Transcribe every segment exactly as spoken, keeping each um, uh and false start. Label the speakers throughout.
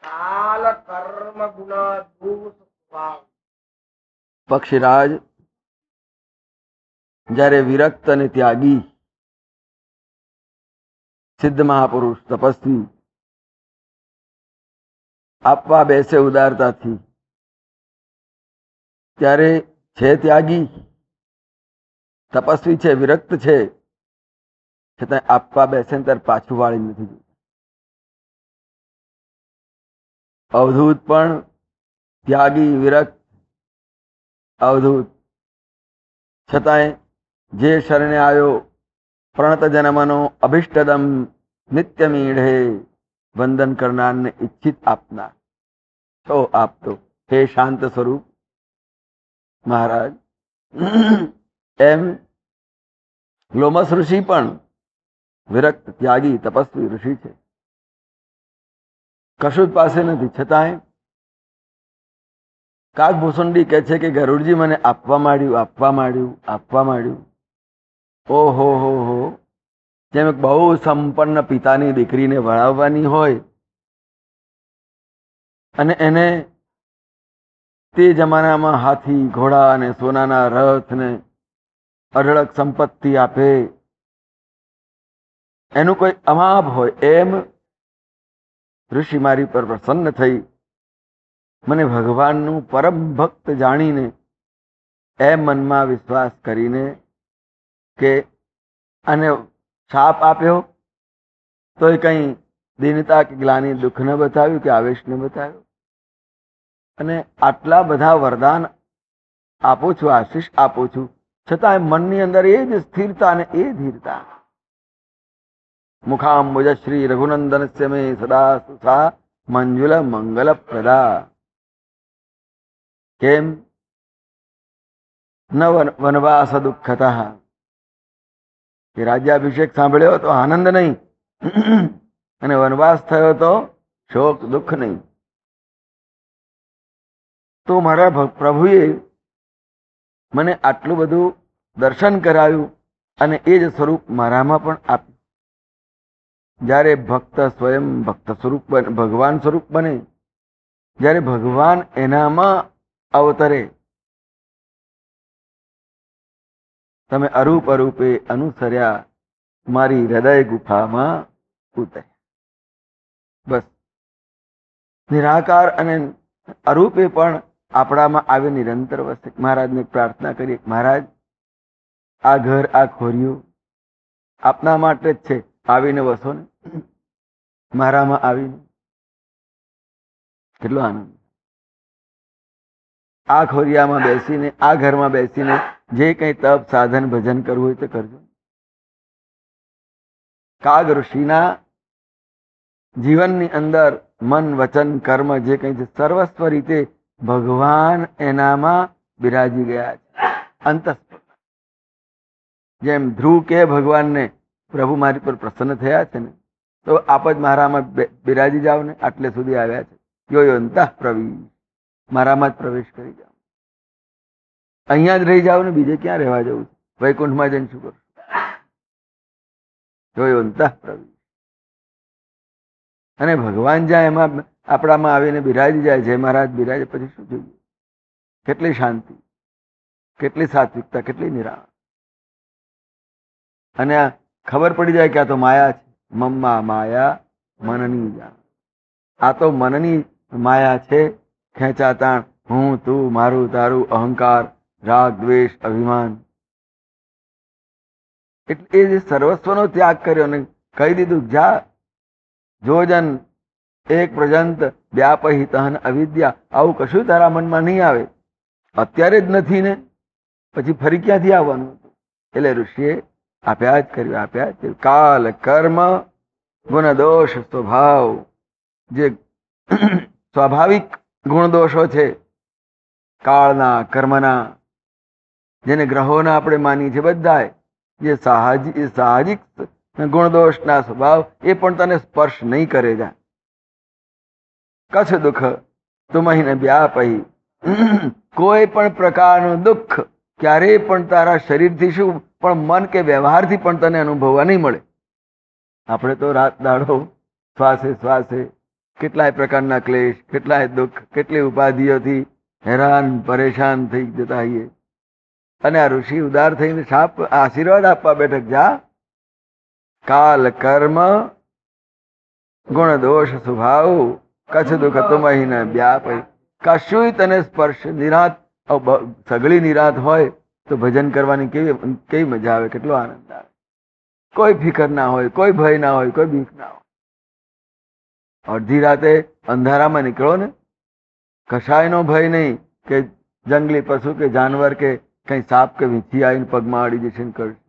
Speaker 1: કાલ કર્મ ગુણ દોષ સ્વભાવ.
Speaker 2: પક્ષીરાજ જ્યારે વિરક્ત અને ત્યાગી સિદ્ધ મહાપુરુષ તપસ્વી આપવા બેસે ઉદારતાથી, ત્યારે છે ત્યાગી, તપસ્વી છે, વિરક્ત છે, છતાં આપવા બેસે ત્યારે પાછું વાળી નથી જોતું. અવધૂત પણ ત્યાગી વિરક્ત અવધૂત, છતાંય જે શરણે આવ્યો પ્રણત જન્મનો અભિષ્ટદમ નિત્ય મીઢે, વંદન કરનારને ઈચ્છિત આપનાર છો આપતો હે શાંત સ્વરૂપ મહારાજ. એમ લોમસ ઋષિ પણ વિરક્ત ત્યાગી તપસ્વી ઋષિ છે. કશું જ પાસે નથી, છતાંય કાગભૂષુંડી કહે છે કે ગરુડજી મને આપવા માંડ્યું આપવા માંડ્યું આપવા માંડ્યું. ઓહો હો હો, જેમ બહુ સંપન્ન પિતાની દીકરીને ભણાવવાની હોય અને એને તે જમાનામાં હાથી ઘોડા અને સોનાના રથ ને અઢળક સંપત્તિ આપે, એનું કોઈ અમાપ હોય, એમ ઋષિ મારી પર પ્રસન્ન થઈ મને ભગવાનનું પરમ ભક્ત જાણીને એમ મનમાં વિશ્વાસ કરીને કે આને શાપ આપ્યો તો એ કઈ દીનતા કે ગ્લાની દુઃખ ન બતાવ્યું કે આવેશ ન બતાવ્યો, અને આટલા બધા વરદાન આપું છું, આશીષ આપું છું, છતાં મનની અંદર એ જ સ્થિરતા અને એ ધીરતા. મુખામ્બુજ શ્રી રઘુનંદનસ્ય મે સદા સુસા મંજુલ મંગલ પ્રદા. કેમ ન વનવાસ દુઃખતઃ, કે રાજ્યાભિષેક સાંભળ્યો તો આનંદ નહીં અને વનવાસ થયો તો શોક દુઃખ નહીં. તો મારા પ્રભુએ મને આટલું બધું દર્શન કરાવ્યું અને એ જ સ્વરૂપ મારામાં પણ આપ્યું. જ્યારે ભક્ત સ્વયં ભક્ત સ્વરૂપ બને, ભગવાન સ્વરૂપ બને, જ્યારે ભગવાન એનામાં અવતરે, તમે અરૂપ અરૂપે અનુસર્યા મારી હૃદય ગુફામાં ઉતર્યા. બસ નિરાકાર અને અરૂપે પણ આપણામાં આવે નિરંતર વસે. મહારાજને પ્રાર્થના કરીએ, મહારાજ આ ઘર આ ખોરિયું આપના માટે જ છે, આવીને વસો ને મારામાં આવીને. કેટલો આનંદ! આ ખોરિયામાં બેસીને, આ ઘરમાં બેસીને જે કંઈ તપ સાધન ભજન કરવું હોય તો કરજો. કાગ ઋષિના જીવનની અંદર મન વચન કર્મ જે કંઈ છે સર્વસ્વ રીતે ભગવાન એનામાં બિરાજી ગયા છે. અંતસ્પર્શ જેમ ધ્રુવ કે ભગવાનને પ્રભુ મારી પર પ્રસન્ન થયા છે ને, તો આપ જ મારામાં બિરાજી જાઓ ને, આટલે સુધી આવ્યા છે. યો યો અંતઃ પ્રવીશ, મારામાં જ પ્રવેશ કરી જાઓ. અહીંયા જ રહી જાઓ ને, બીજે ક્યાં રહેવા જવું છે? વૈકુંઠમાં જઈને શું કરું? યો યો અંતઃ પ્રવીશ. અને ભગવાન જ્યાં એમાં આપણામાં આવીને બિરાજી જાય છે, મહારાજ બિરાજે, પછી શું જોઈએ? કેટલી શાંતિ, કેટલી સાત્વિકતા, કેટલી નિરાશ. અને આ ખબર પડી જાય કે આ તો માયા છે. મમ્મા માયા મનની જાણ. આ તો મનની માયા છે. ખેંચાતાણ, હું તું, મારું તારું, અહંકાર, રાગ દ્વેષ અભિમાન, એટલે એ જે સર્વસ્વનો ત્યાગ કર્યો ને કહી દીધું, જા જોજન એક પ્રજંત વ્યાપહી તહન અવિદ્યા. આવું કશું તારા મનમાં નહીં આવે. અત્યારે જ નથી ને પછી ફરી ક્યાંથી આવવાનું? એટલે ઋષિએ આપ્યા જ કર્યું, આપ્યા જ કર્યું. કાલ કર્મ ગુણ દોષ સ્વભાવ, જે સ્વાભાવિક ગુણ દોષો છે કાળના કર્મના, જેને ગ્રહોના આપણે માની છે બધા, જે સાહજિક સાહજિક ગુણ દોષના સ્વભાવ, એ પણ તને સ્પર્શ નહીં કરે. જા કચ્છ દુઃખ તુમહીને વ્યાપહી, કોઈ પણ પ્રકારનું દુઃખ ક્યારેય પણ તારા શરીરથી શું પણ મન કે વ્યવહારથી પણ તને અનુભવવા નહીં મળે. આપણે તો રાત દાડો શ્વાસે શ્વાસે કેટલાય પ્રકારના ક્લેશ, કેટલાય દુઃખ, કેટલી ઉપાધિઓથી હેરાન પરેશાન થઈ જતા હોઈએ, અને આ ઋષિ ઉદાર થઈને શાપ આશીર્વાદ આપવા બેઠક, જા કાલ કર્મ ગુણ દોષ સ્વભાવ કચ્છ દુઃખ તુમહી ન વ્યાપય. કશુંય તને સ્પર્શ, નિરાત સગળી નિરાત હોય તો ભજન કરવાની કેવી કેવી મજા આવે, કેટલો આનંદ આવે. કોઈ ફિકર ના હોય, કોઈ ભય ના હોય, કોઈ બીક ના હોય. અડધી રાતે અંધારામાં નીકળો ને, કશાયનો ભય નહીં કે જંગલી પશુ કે જાનવર કે કઈ સાપ કે વીંછી આવીને પગમાં અડી જશે ને કરશે.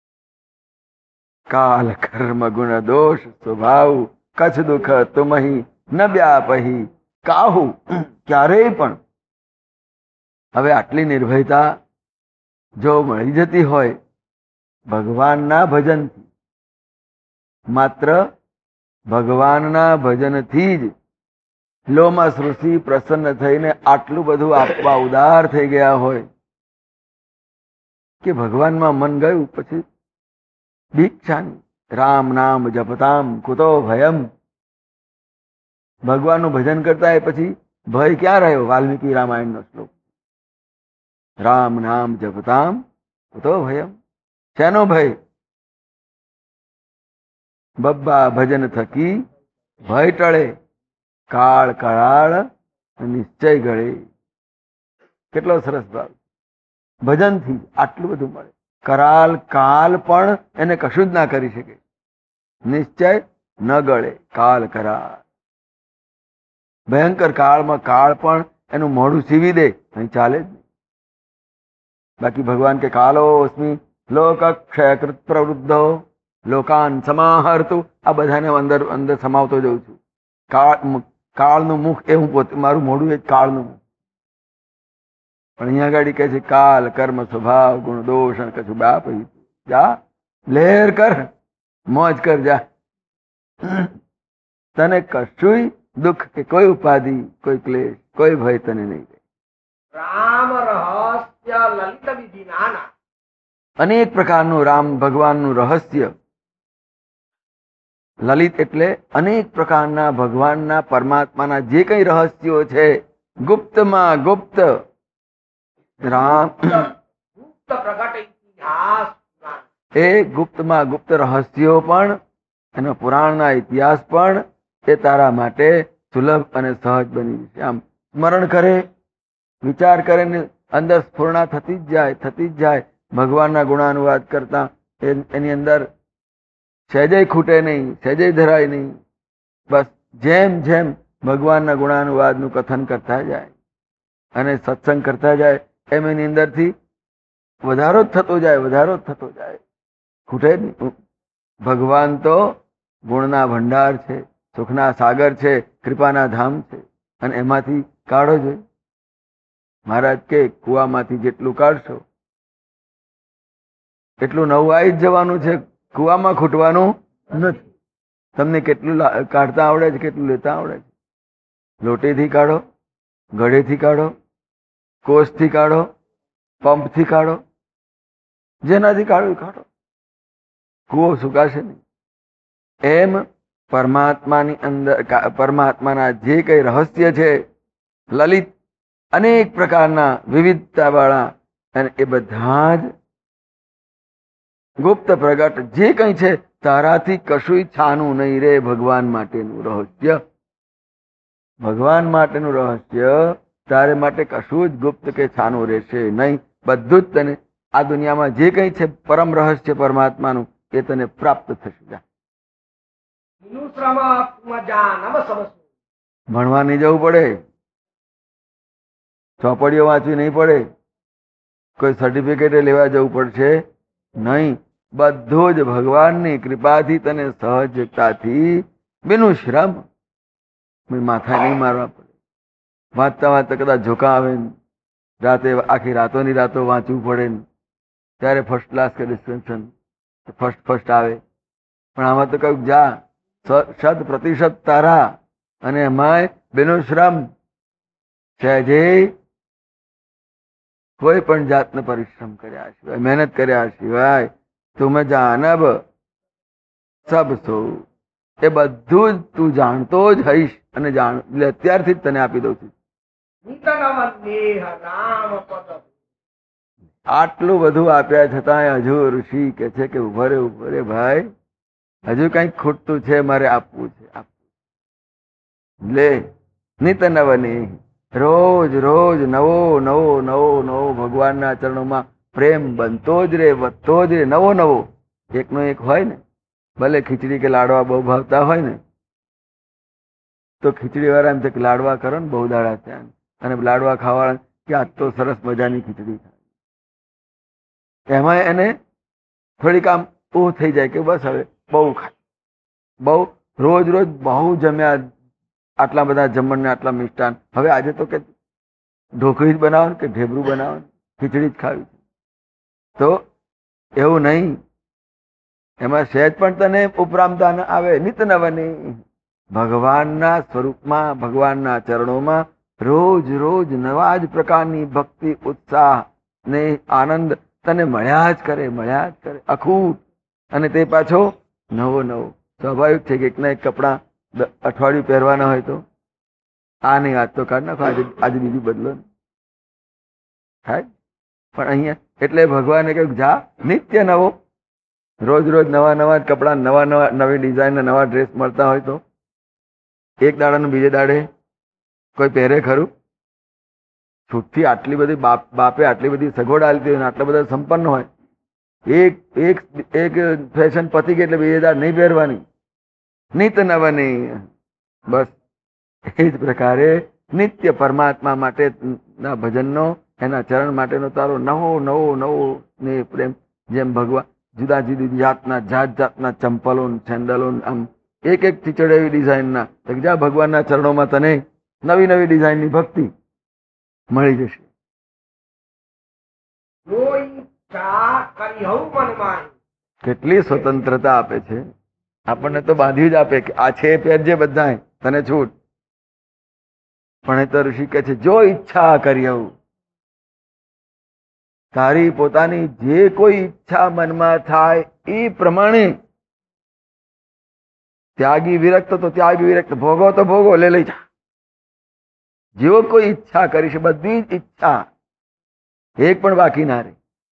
Speaker 2: કાલ કર્મ ગુણ દોષ સ્વભાવ કચ્છ દુઃખ તુમહી ન વ્યાપહી. કાહુ ક્યારેય પણ હવે આટલી નિર્ભયતા જો મળી જતી હોય ભગવાનના ભજનથી, માત્ર ભગવાનના ભજનથી જ લોમસ ઋષિ પ્રસન્ન થઈને આટલું બધું આપવા ઉદાર થઈ ગયા હોય કે ભગવાનમાં મન ગયું પછી દીક્ષાની. રામ નામ જપતામ કુતો ભયમ. ભગવાનનું ભજન કરતા એ પછી ભય ક્યાં રહ્યો? વાલ્મીકી રામાયણનો શ્લોક. રામ નામ જપતામ કુતો ભયમ. શેનો ભય? બબ્બા ભજન થકી ભય ટળે, કાળ કરાળ નિશ્ચય ગળે. કેટલો સરસ ભાવ! ભજનથી આટલું બધું મળે. કરાલ કાલ પણ એને કશું જ ના કરી શકે. નિશ્ચય ન ગળે, કાલ કરાળ. ભયંકર કાળમાં કાળ પણ એનું મોઢું સીવી દે, અહીં ચાલે જ નહીં. બાકી ભગવાન કે કાલોસ્મી લોક ક્ષયકૃત પ્રવૃદ્ધો લોકાન સમાહર્તુ. આ બધાને અંદર અંદર સમાવતો જઉં છું. કાળ કાળનું મુખ એ હું પોતે, મારું મોઢું એ કાળનું મુખ. પણ અહીંયા આગળ કહે છે કાલ કર્મ સ્વભાવ ગુણ દોષ કશું બાપ. જા લહેર કર, મોજ કર, જા. તને કશુંય દુઃખ કે કોઈ ઉપાધિ, કોઈ ક્લેશ, કોઈ ભય તને નહીં રહે.
Speaker 1: રામ રહસ્ય લલિત વિધિ નાના.
Speaker 2: અનેક પ્રકારનું રામ ભગવાનનું રહસ્ય. લલિત એટલે અનેક પ્રકારના ભગવાનના પરમાત્માના જે કઈ રહસ્યો છે, ગુપ્તમાં ગુપ્ત રામ
Speaker 1: ગુપ્ત પ્રગટ ઇતિહાસ.
Speaker 2: એ ગુપ્તમાં ગુપ્ત રહસ્યો પણ, એના પુરાણના ઇતિહાસ પણ એ તારા માટે સુલભ અને સહજ બની છે. આમ સ્મરણ કરે, વિચાર કરે ને અંદર સ્ફૂર્ણા થતી જ જાય, થતી જ જાય. ભગવાનના ગુણાનુવાદ કરતા એની અંદર સહેજય ખૂટે નહીં, સહેજય ધરાય નહીં. બસ જેમ જેમ ભગવાનના ગુણાનુવાદનું કથન કરતા જાય અને સત્સંગ કરતા જાય એમ એની અંદરથી વધારો જ થતો જાય, વધારો જ થતો જાય, ખૂટે જ નહીં. ભગવાન તો ગુણના ભંડાર છે, સુખના સાગર છે, કૃપાના ધામ છે, અને એમાંથી કાઢો જોઈએ. મહારાજ કે કુવામાંથી જેટલું કાઢશો એટલું નવું આવી જ જવાનું છે, કુવામાં ખૂટવાનું નથી. તમને કેટલું કાઢતા આવડે છે, કેટલું લેતા આવડે છે? લોટીથી કાઢો, ગળેથી કાઢો, કોષથી કાઢો, પંપથી કાઢો, જેનાથી કાઢો કાઢો, કુવો સુકાશે નહીં. એમ પરમાત્માની અંદર, પરમાત્માના જે કઈ રહસ્ય છે લલિત, અનેક પ્રકારના વિવિધતા વાળા, અને એ બધા જ ગુપ્ત પ્રગટ જે કઈ છે તારાથી કશુંય છાનું નહીં રે. ભગવાન માટેનું રહસ્ય, ભગવાન માટેનું રહસ્ય તારે માટે કશું જ ગુપ્ત કે છાનું રહેશે નહીં. બધું જ તને આ દુનિયામાં જે કઈ છે પરમ રહસ્ય પરમાત્માનું એ તને પ્રાપ્ત થશે. ભણવા નહીં જવું પડે, ચોપડીઓ વાંચવી નહીં પડે, કોઈ સર્ટિફિકેટ લેવા જવું પડશે નહીં. બધું જ ભગવાનની કૃપાથી તને સહજતાથી બિનું શ્રમ, માથા નહીં મારવા પડે. વાંચતા વાંચતા કદાચ ઝોકા આવે ને રાતે આખી રાતોની રાતો વાંચવું પડે ને ત્યારે ફર્સ્ટ ક્લાસ કે ડિસ્ટિંક્શન ફર્સ્ટ ફર્સ્ટ આવે. પણ આમાં તો કહ્યું જા શત પ્રતિશત તારા, અને એમાંય બિનું શ્રમ, સહેજે કોઈ પણ જાતનો પરિશ્રમ કર્યા સિવાય, મહેનત કર્યા સિવાય. તુમ જાનબ સબ સો, એ બધું જ તું જાણતો જ હઈશ અને જાણ એટલે અત્યારથી જ તને આપી દઉં છું.
Speaker 1: નિત નવ દેહ રામ પદ.
Speaker 2: આટલું બધું આપ્યા છતાં હજુ ઋષિ કે છે કે ઉભો રે ઉભો રે ભાઈ, હજુ કઈક ખૂટતું છે, મારે આપવું છે આપવું. લે નિત નવની, રોજ રોજ નવો નવો નવો નવો ભગવાનના ચરણોમાં પ્રેમ બનતો જ રે, વધતો જ રે, નવો નવો. એકનો એક હોય ને, ભલે ખીચડી કે લાડવા બહુ ભાવતા હોય ને, તો ખીચડી વાળા એમ કે લાડવા કરો ને બહુ દાડા ત્યાં, અને લાડવા ખાવા કે આજ તો સરસ મજાની ખીચડી થાય. એમાં એને થોડીક આમ ઊહ થઈ જાય કે બસ હવે બહુ ખાય, બહુ રોજ રોજ બહુ જમ્યા, આટલા બધા જમણ ને આટલા મિષ્ટાન, હવે આજે તો કે ઢોકળી જ બનાવો કે ઢેબરું બનાવો, ખીચડી જ ખાવી. તો એવું નહીં, એમાં સહેજ પણ તને ઉપરામતા ન આવે. નિત નવની, ભગવાનના સ્વરૂપમાં, ભગવાનના ચરણોમાં રોજ રોજ નવા જ પ્રકારની ભક્તિ, ઉત્સાહ ને આનંદ તને મળ્યા જ કરે, મળ્યા જ કરે, અખૂટ. અને તે પાછો નવો નવો. સ્વાભાવિક છે કે એકના એક કપડા અઠવાડિયું પહેરવાના હોય તો આ નહીં આજ તો કાઢ નાખો, આજે આજે બીજું બદલો ને થાય. પણ અહીંયા એટલે ભગવાને કહ્યું જા નિત્ય નવો, રોજ રોજ નવા નવા કપડા, નવા નવા નવી ડિઝાઇન, નવા ડ્રેસ મળતા હોય તો એક દાડાનું બીજે દાડે કોઈ પહેરે ખરું? છૂટથી આટલી બધી બાપ બાપે આટલી બધી સગવડ આલતી હોય, આટલા બધા સંપન્ન હોય, એક એક એક ફેશન પતી ગઈ એટલે બીજે દાડ નહીં પહેરવાની. નિત નવની, બસ એ જ પ્રકારે નિત્ય પરમાત્મા માટે ના ભજનનો, એના ચરણ માટેનો તારો નવો નવો નવો ને પ્રેમ. જેમ ભગવાન જુદા જુદી જાતના જાત જાતના ચંપલો, સેન્ડલો, આમ એક એક ટીચડ એવી ડિઝાઇનના, જા ભગવાનના ચરણોમાં તને નવી નવી ડિઝાઇનની ભક્તિ મળી જશે.
Speaker 1: જો ઈચ્છા કરી હઉ મનમાં.
Speaker 2: કેટલી સ્વતંત્રતા આપે છે આપણને, તો બાંધી જ આપે કે આ છે પહેરજે બધા, તને છૂટ. પણ એ તો ઋષિ કહે છે જો ઈચ્છા કરી હઉ, તારી પોતાની જે કોઈ ઈચ્છા મનમાં થાય એ પ્રમાણે. ત્યાગી વિરક્ત તો ત્યાગી વિરક્ત, ભોગો તો ભોગો, લે લઈ જા. જેવો કોઈ ઈચ્છા કરી છે, બધી જ ઈચ્છા એક પણ બાકી ના રહે.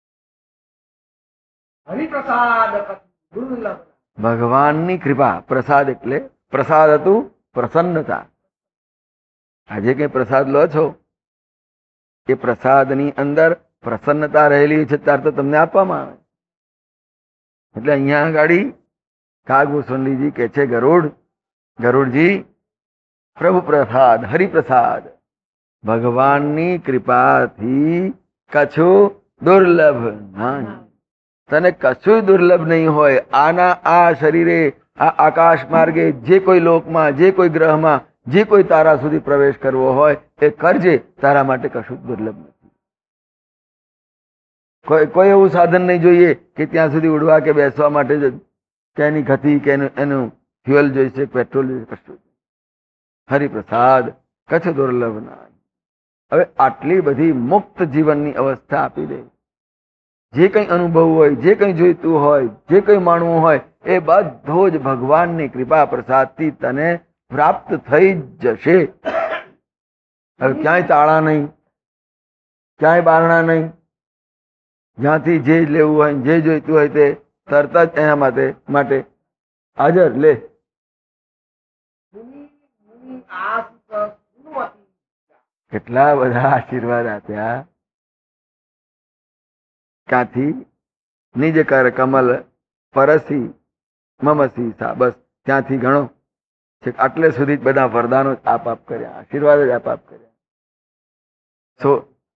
Speaker 1: હરિપ્રસાદ દુર્લભ.
Speaker 2: ભગવાનની કૃપા. પ્રસાદ એટલે પ્રસાદ હતું પ્રસન્નતા. આજે કઈ પ્રસાદ લો છો એ પ્રસાદની અંદર પ્રસન્નતા રહેલી છે, ત્યારે તો તમને આપવામાં આવે. એટલે અહીંયા આગળ કાગભૂષણજી કે છે ગરુડ, ગરુડજી પ્રભુ પ્રસાદ, હરિપ્રસાદ, ભગવાનની કૃપાથી કશું દુર્લભ નહીં. તને કશું દુર્લભ નહીં હોય. આના આ શરીરે, આ આકાશ માર્ગે જે કોઈ લોકમાં, જે કોઈ ગ્રહમાં, જે કોઈ તારા સુધી પ્રવેશ કરવો હોય એ કરજે, તારા માટે કશું દુર્લભ નથી. કોઈ કોઈ એવું સાધન નહીં જોઈએ કે ત્યાં સુધી ઉડવા કે બેસવા માટે કે એની ગતિ કે એનું ફ્યુઅલ જોઈશે, પેટ્રોલ જોઈશે, કશું. હરિપ્રસાદ કચ્છ દુર્લભ ના. હવે આટલી બધી મુક્ત જીવનની અવસ્થા આપી દે. જે કંઈ અનુભવ હોય, જે કંઈ જોઈતું હોય, જે કંઈ માણવું હોય એ બધો જ ભગવાનની કૃપા પ્રસાદથી તને પ્રાપ્ત થઈ જ જશે. હવે ક્યાંય તાળા નહીં, ક્યાંય બારણા નહીં. જ્યાંથી જે લેવું હોય, જે જોઈતું હોય તે તરત જ એના માટે માટે હાજર લે. કેટલા બધા આશીર્વાદ આપ્યા. ક્યાંથી? નિજ કર કમલ પરસી મમસી સા, બસ ત્યાંથી ગણો છે આટલે સુધી જ બધા વરદાનો આપ આપ કર્યા, આશીર્વાદ જ આપ આપ કર્યા. સો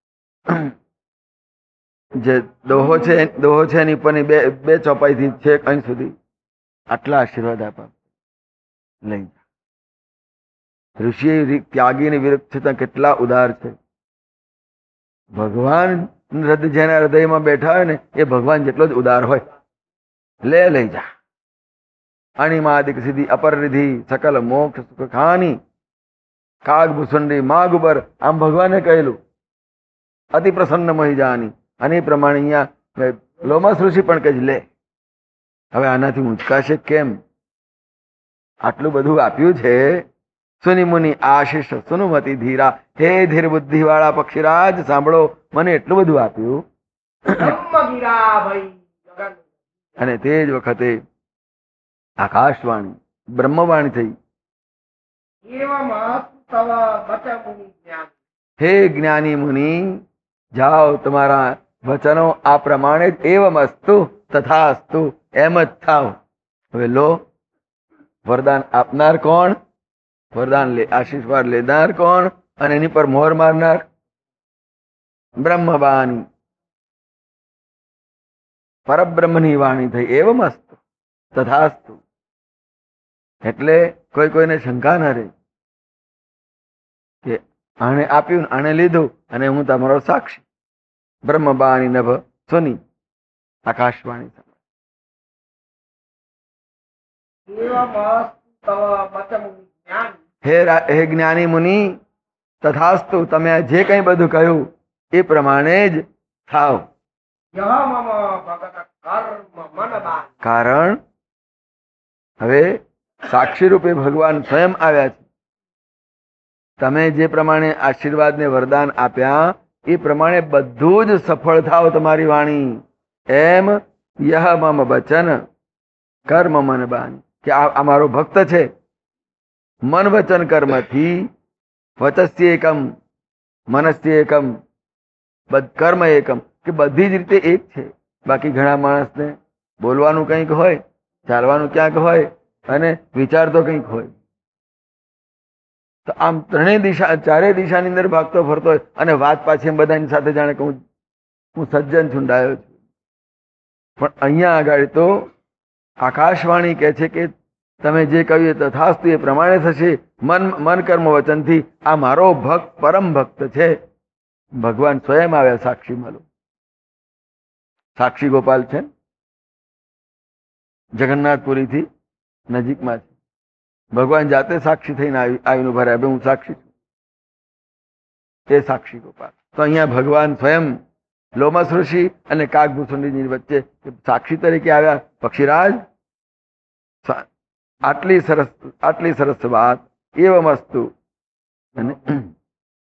Speaker 2: જે દોહો છે, દોહો છે એની પણ બે બે ચોપાઈ થી છે અહીં સુધી આટલા આશીર્વાદ આપ આપ લઈ. ઋષિ ત્યાગીની વિરુદ્ધ છતાં કેટલા ઉદાર છે. ભગવાન જેના હૃદયમાં બેઠા હોય ને એ ભગવાન જેટલો જ ઉદાર હોય. લે લઈ જા. અણિમાદિક સિદ્ધિ અપરિધિ સકલ મોક્ષ સુખ ખાની કાગભૂષણની માગુબર, આમ ભગવાને કહેલું અતિ પ્રસન્ન મહી જાની. અને એ પ્રમાણે અહીંયા લોમસ ઋષિ પણ કહે લે. હવે આનાથી ઊંચકાશે કેમ? આટલું બધું આપ્યું છે સુનિ મુનિ આશિષ સુનુમતી ધીરા. હે ધીર બુદ્ધિ વાળા પક્ષીરાજ સાંભળો, મને એટલું બધું આપ્યું.
Speaker 1: બ્રહ્મગીરા ભઈ ગગન.
Speaker 2: અને તે જ વખતે આકાશવાણી બ્રહ્મવાણી થઈ.
Speaker 1: એવમ તવ બચ મુનિ જ્ઞાન.
Speaker 2: હે જ્ઞાની મુનિ, જાઓ તમારા વચનો આ પ્રમાણે જ એવમ અસ્તુ તથા અસ્તુ એમ જ થાવ. હવે લો, વરદાન આપનાર કોણ? વરદાન લે આશીર્વાદ લેનાર કોણ? અને એની પર મોહર મારનાર બ્રહ્મવાણી, પરબ્રહ્મની વાણી થઈ. એવમ અસ્તુ તથાસ્તુ. એટલે કોઈ કોઈને શંકા ન રહે કે આણે આપ્યું, આણે લીધું અને હું તમારો સાક્ષી. બ્રહ્મવાણી નભ સુની આકાશવાણી.
Speaker 1: એવમ તવ બચ મુનિ જ્ઞાન.
Speaker 2: હે રા- હે જ્ઞાની મુનિ, તથાસ્તુ, તમે જે કંઈ બધું કહ્યું એ પ્રમાણે જ થાવ.
Speaker 1: યહ મમ ભગત કર્મ મન બાન.
Speaker 2: કારણ હવે સાક્ષી રૂપે ભગવાન સ્વયં આવ્યા છે. તમે જે પ્રમાણે આશીર્વાદ ને વરદાન આપ્યા એ પ્રમાણે બધું જ સફળ થાવ તમારી વાણી. એમ યહ મમ વચન કર્મ મન બાન, કે આ આ મારો ભક્ત છે. મન વચન કર્મથી વચસ્ય એકમ મનસ્ય એકમ બધ કર્મ એકમ, કે બધી જ રીતે એક છે. બાકી ઘણા માણસને બોલવાનું કંઈક હોય, ચાલવાનું ક્યાંક હોય અને વિચાર તો કંઈક હોય. તો આમ ત્રણેય દિશા ચારે દિશાની અંદર ભાગતો ફરતો હોય અને વાત પાછી એમ બધાની સાથે જાણે કે હું હું સજ્જન છુંડાયો છું. પણ અહીંયા આગળ તો આકાશવાણી કહે છે કે તમે જે કહ્યું એ તથાસ્તુ એ પ્રમાણે થશે. મન મન કર્મ વચનથી આ મારો ભક્ત પરમ ભક્ત છે. ભગવાન સ્વયં આવ્યા સાક્ષી મળો. સાક્ષી ગોપાલ છે, જગન્નાથપુરીથી નજીકમાં છે. ભગવાન જાતે સાક્ષી થઈને આવી આવીને ઉભા રહ્યા, હું સાક્ષી છું. તે સાક્ષી ગોપાલ. તો અહીંયા ભગવાન સ્વયં લોમસ ઋષિ અને કાગભૂષણની વચ્ચે સાક્ષી તરીકે આવ્યા. પક્ષીરાજ, આટલી સરસ આટલી સરસ વાત. એવમ અસ્તુ. અને